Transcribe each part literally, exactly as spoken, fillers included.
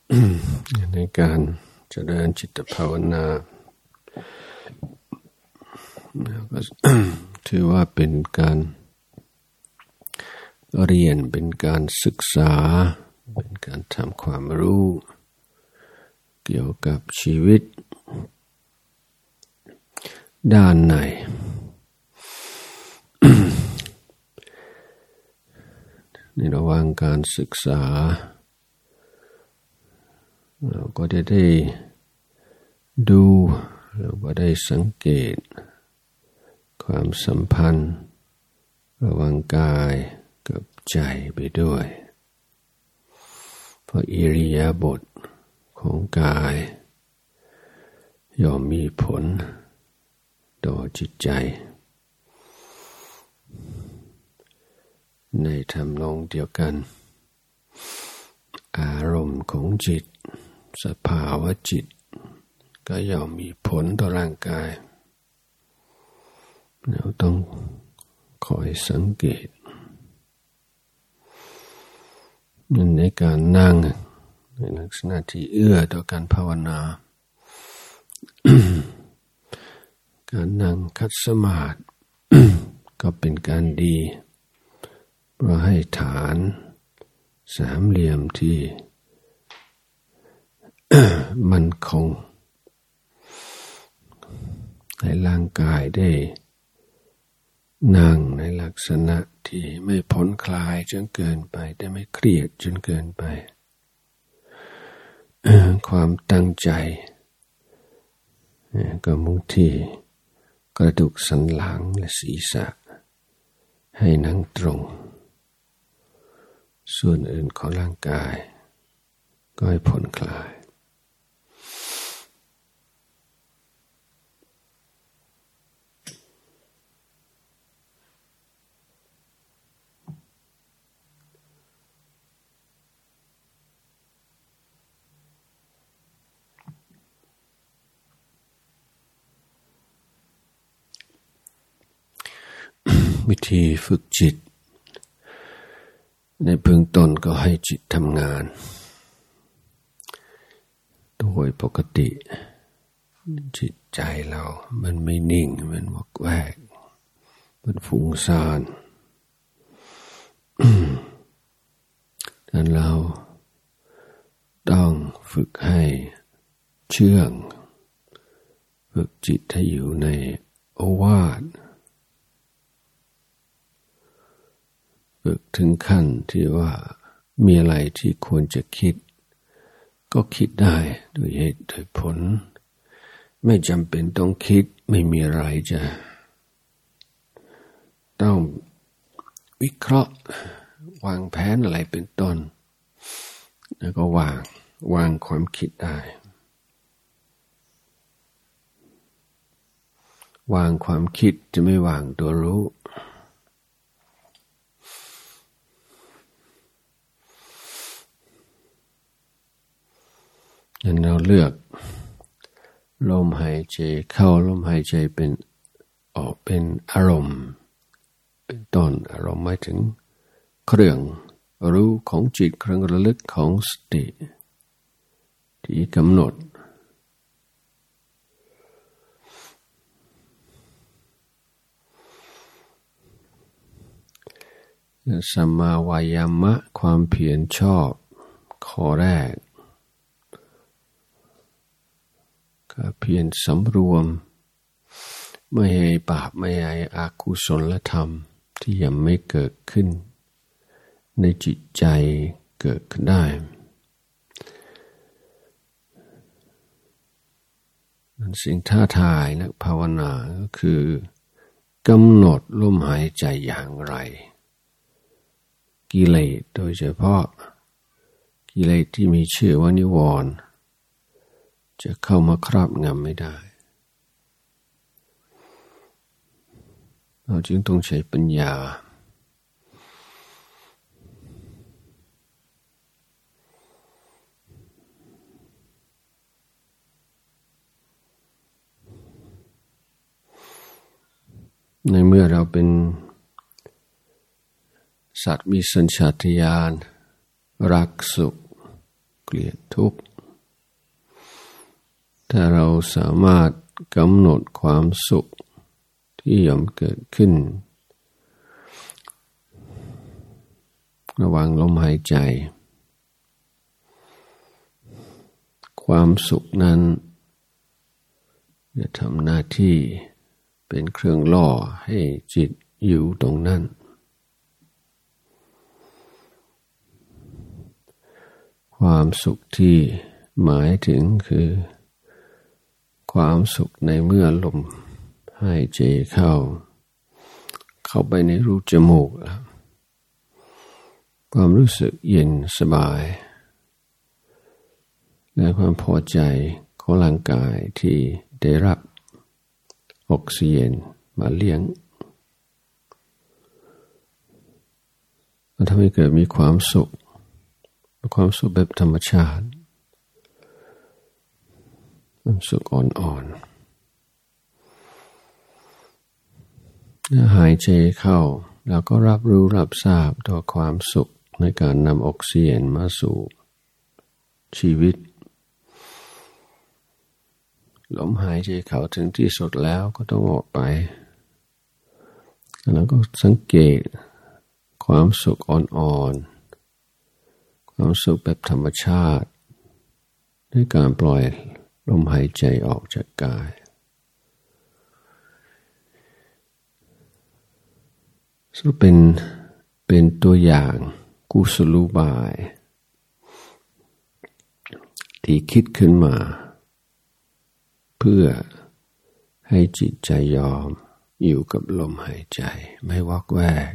ในการเจริญจิตภาวนาก็ถือว่าเป็นการเรียนเป็นการศึกษาเป็นการทำความรู้เกี่ยวกับชีวิตด้านในในระหว่างการศึกษาเราก็ได้ได้ดูเราก็ได้สังเกตความสัมพันธ์ระหว่างกายกับใจไปด้วยเพราะอิริยาบถของกายย่อมมีผลต่อจิตใจในทำนองเดียวกันอารมณ์ของจิตสภาวะจิตก็ย่อมมีผลต่อร่างกายเราต้องคอยสังเกตในการนั่งในลักษณะที่เอื้อต่อการภาวนา การนั่งคัดสมาธิ ก็เป็นการดีเพราะให้ฐานสามเหลี่ยมที่ มั่นคงให้ร่างกายได้นั่งในลักษณะที่ไม่ผ่อนคลายจนเกินไปแต่ไม่เครียดจนเกินไปความตั้งใจก็มุ่งที่กระดูกสันหลังและศีรษะให้นั่งตรงส่วนอื่นของร่างกายก็ให้ผ่อนคลายวิธีฝึกจิตในเบื้องต้นก็ให้จิตทำงานโดยปกติจิตใจเรามันไม่นิ่งมันวอกแวกมันฟุ้งซ่านดังนั้นเราต้องฝึกให้เชื่องฝึกจิตให้อยู่ในโอวาทฝึกถึงขั้นที่ว่ามีอะไรที่ควรจะคิดก็คิดได้โดยเหตุโดยผลไม่จำเป็นต้องคิดไม่มีอะไรจะต้องวิเคราะห์วางแผนอะไรเป็นต้นแล้วก็วางวางความคิดได้วางความคิดจะไม่วางตัวรู้งั้นเราเลือกลมหายใจเข้าลมหายใจเป็นออกเป็นอารมณ์เป็นต้นอารมณ์หมายถึงเครื่องรู้ของจิตเครื่องระลึกของสติที่กำหนดสัมมาวายามะความเพียรชอบข้อแรกเพียรสำรวมไม่ให้บาปไม่ให้อกุศลธรรมที่ยังไม่เกิดขึ้นในจิตใจเกิดขึ้นได้สิ่งท้าทายนักภาวนาก็คือกำหนดลมหายใจอย่างไรกิเลสโดยเฉพาะกิเลสที่มีชื่อว่านิวรณ์จะเข้ามาครอบงำไม่ได้เราจึงต้องใช้ปัญญาในเมื่อเราเป็นสัตว์มีสัญชาตญาณรักสุขเกลียดทุกข์ถ้าเราสามารถกำหนดความสุขที่ย่อมเกิดขึ้นระหว่างลมหายใจความสุขนั้นจะทำหน้าที่เป็นเครื่องล่อให้จิตอยู่ตรงนั้นความสุขที่หมายถึงคือความสุขในเมื่อลมหายใจเข้าเข้าไปในรูจมูกความรู้สึกเย็นสบายและความพอใจของร่างกายที่ได้รับออกซิเจนมาเลี้ยงมันทำให้เกิดมีความสุขความสุขแบบธรรมชาติความสุขอ่อนๆหายใจเข้าแล้วก็รับรู้รับทราบต่อความสุขในการนำออกซิเจนมาสู่ชีวิตลมหายใจเข้าถึงที่สุดแล้วก็ต้องออกไปแล้วก็สังเกตความสุขอ่อนๆความสุขแบบธรรมชาติด้วยการปล่อยลมหายใจออกจากกายซึ่งเป็นเป็นตัวอย่างกุศโลบายที่คิดขึ้นมาเพื่อให้จิตใจยอมอยู่กับลมหายใจไม่วอกแวก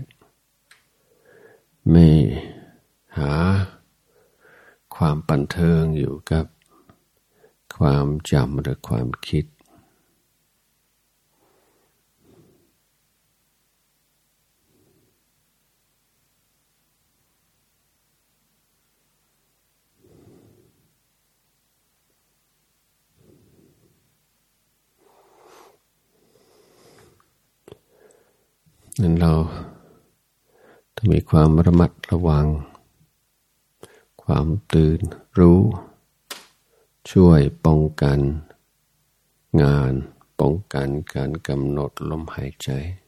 ไม่หาความบันเทิงอยู่กับความจำหรือความคิดนั้นเราต้องมีความระมัดระวังความตื่นรู้ช่วยป้องกันงานป้องกันการกำหนดลมหายใจ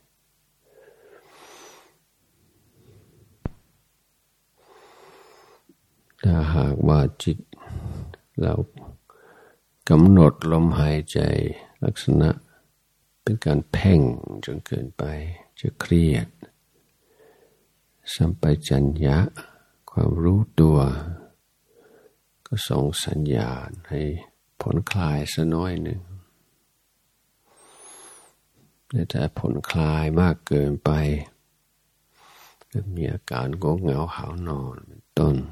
ถ้าหากว่าจิตเรากำหนดลมหายใจลักษณะเป็นการเพ่งจนเกินไปจะเครียดสัมปชัญญะความรู้ตัวก็ส่งสัญญาณให้ผ่อนคลายสักน้อยหนึ่งแต่ถ้าผ่อนคลายมากเกินไปจะมีอาการง่วงเหงาหาวนอนเป็นต้น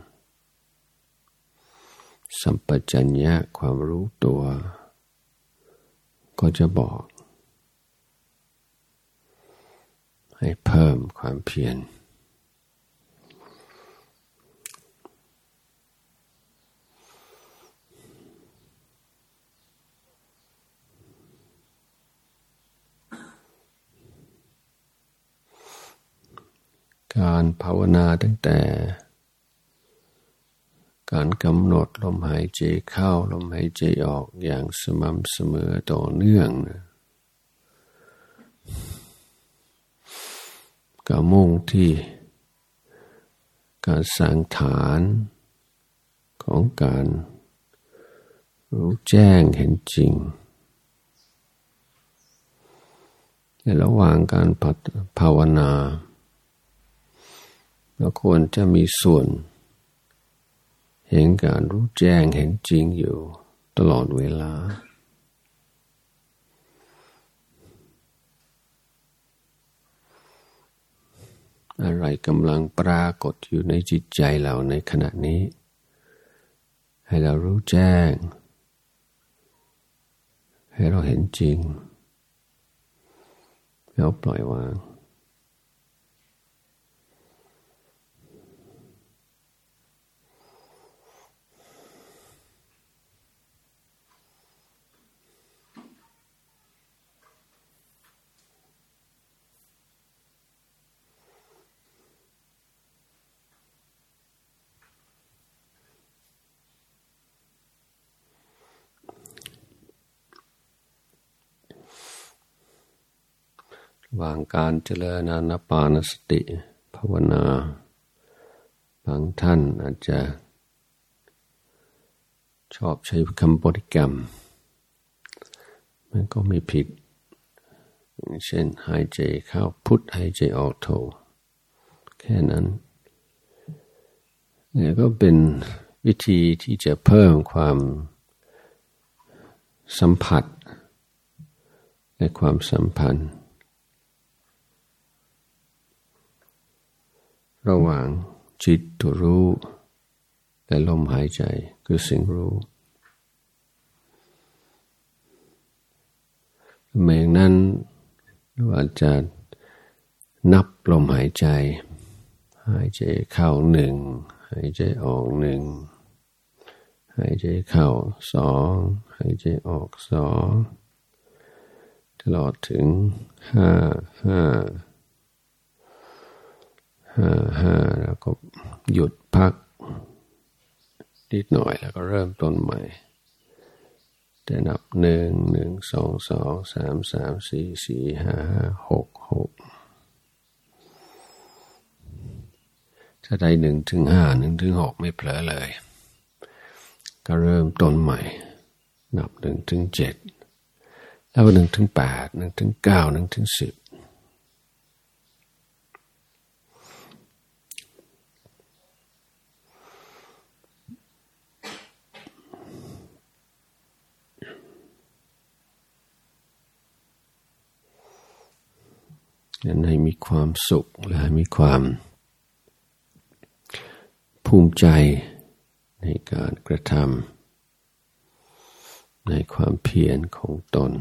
สัมปชัญญะความรู้ตัวก็จะบอกให้เพิ่มความเพียรการภาวนาตั้งแต่การกำหนดลมหายใจเข้าลมหายใจออกอย่างสม่ำเสมอต่อเนื่องก็มุ่งที่การสร้างฐานของการรู้แจ้งเห็นจริงในระหว่างการภาวนาเราควรจะมีส่วนเห็นการรู้แจ้งเห็นจริงอยู่ตลอดเวลาอะไรกำลังปรากฏอยู่ในจิตใจเราในขณะนี้ให้เรารู้แจ้งให้เราเห็นจริงแล้วปล่อยวางวางการเจริญอานาปานสติภาวนาบางท่านอาจจะชอบใช้คำบริกรรมมันก็ไม่ผิดเช่นหายใจเข้าพุทหายใจออกโทแค่นั้นเนี่ยก็เป็นวิธีที่จะเพิ่มความสัมผัสและความสัมพันธ์ระหว่างจิตตัวรู้และลมหายใจคือสิ่งรู้เมื่อนั้นเราจะนับลมหายใจหายใจเข้าหนึ่งหายใจออกหนึ่งหายใจเข้าสองหายใจออกสองตลอดถึงห้าห้าห้าห้าแล้วก็หยุดพักนิดหน่อยแล้วก็เริ่มต้นใหม่แต่นับหนึ่งหนึ่งสองสองสามสามสี่สี่ห้าห้าหกหกถ้าได้หนึ่งถึงห้าหนึ่งถึงหกไม่เผลอเลยก็เริ่มต้นใหม่นับหนึ่งถึงเจ็ดแล้วหนึ่งถึงแปดหนึ่งถึงเก้าหนึ่งถึงสิบนั้นให้มีความสุขและให้มีความภูมิใจในการกระทำในความเพียรของตน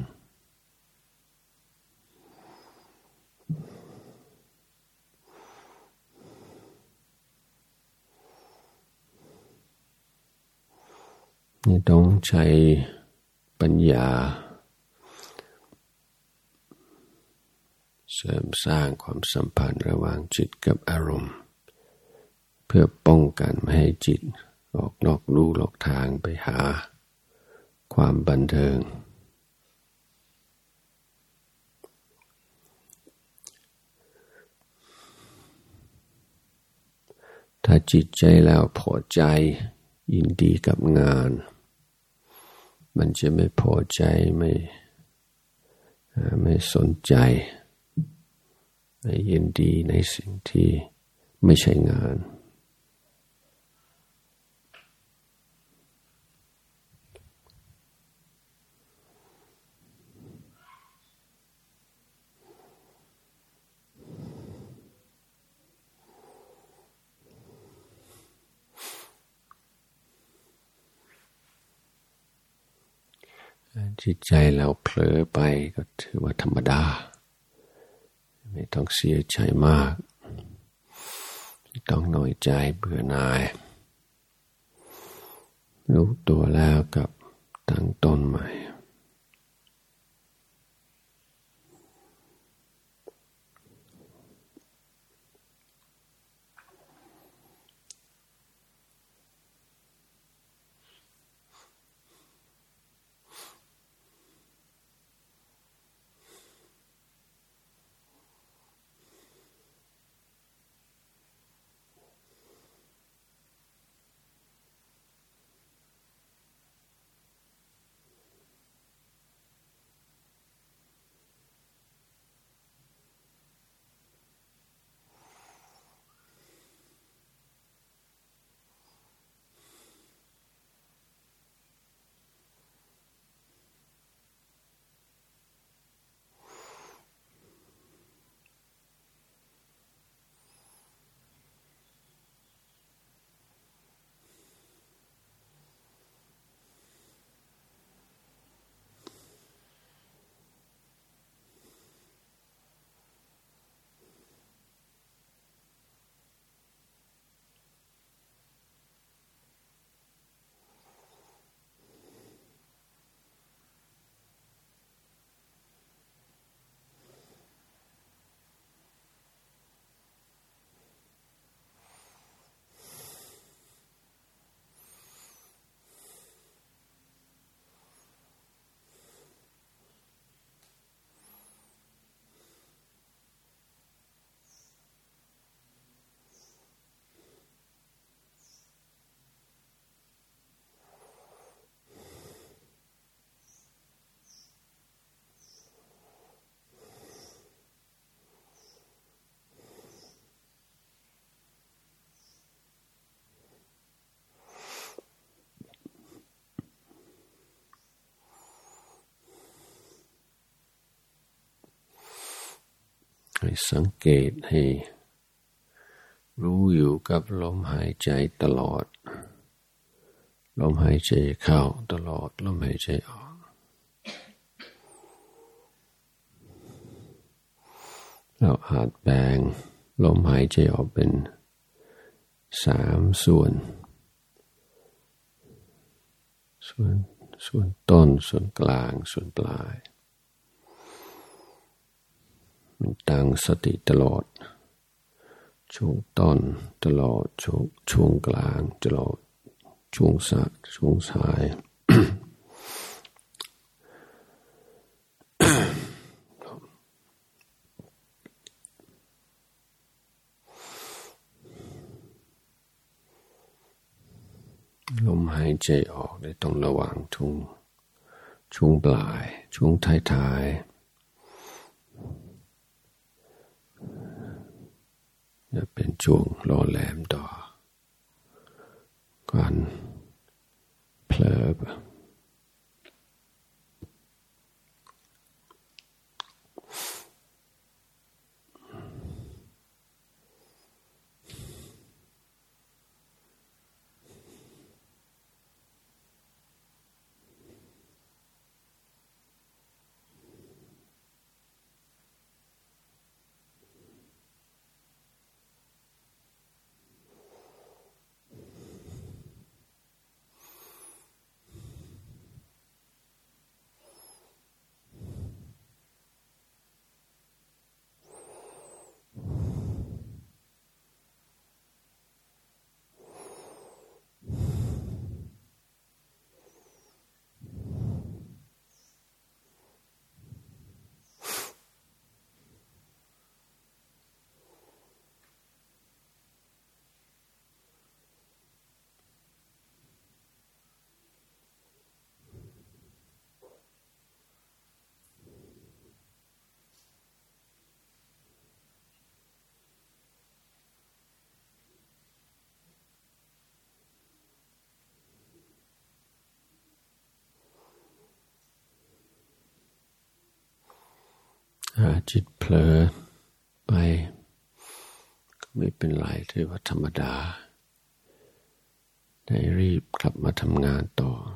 นี่ต้องใช้ปัญญาเสริมสร้างความสัมพันธ์ระหว่างจิตกับอารมณ์เพื่อป้องกันไม่ให้จิตออกนอกลู่นอกทางไปหาความบันเทิงถ้าจิตใจแล้วพอใจยินดีกับงานมันจะไม่พอใจไม่ไม่สนใจไม่ยินดีในสิ่งที่ไม่ใช่งานจิตใจเราเผลอไปก็ถือว่าธรรมดาไม่ต้องเสียใจมากไม่ต้องน้อยใจเบื่อหน่ายรู้ตัวแล้วกับตั้งต้นใหม่สังเกตให้รู้อยู่กับลมหายใจตลอดลมหายใจเข้าตลอดลมหายใจออกเราอาจแบ่งลมหายใจออกเป็นสามส่วนส่วนส่วนต้นส่วนกลางส่วนปลายมันตั้งสติตลอดช่วงต้นตลอดช่วงช่วงกลางตลอดช่วงซ้ายช่วงซ้าย ลมหายใจออกได้ต้องระวังช่วงช่วงปลายช่วงท้ายๆจะเป็นช่วงรอแหลมต่อการเผลอจิตเผลอไปก็ไม่เป็นไรถือว่าธรรมดาได้รีบกลับมาทำงานต่อ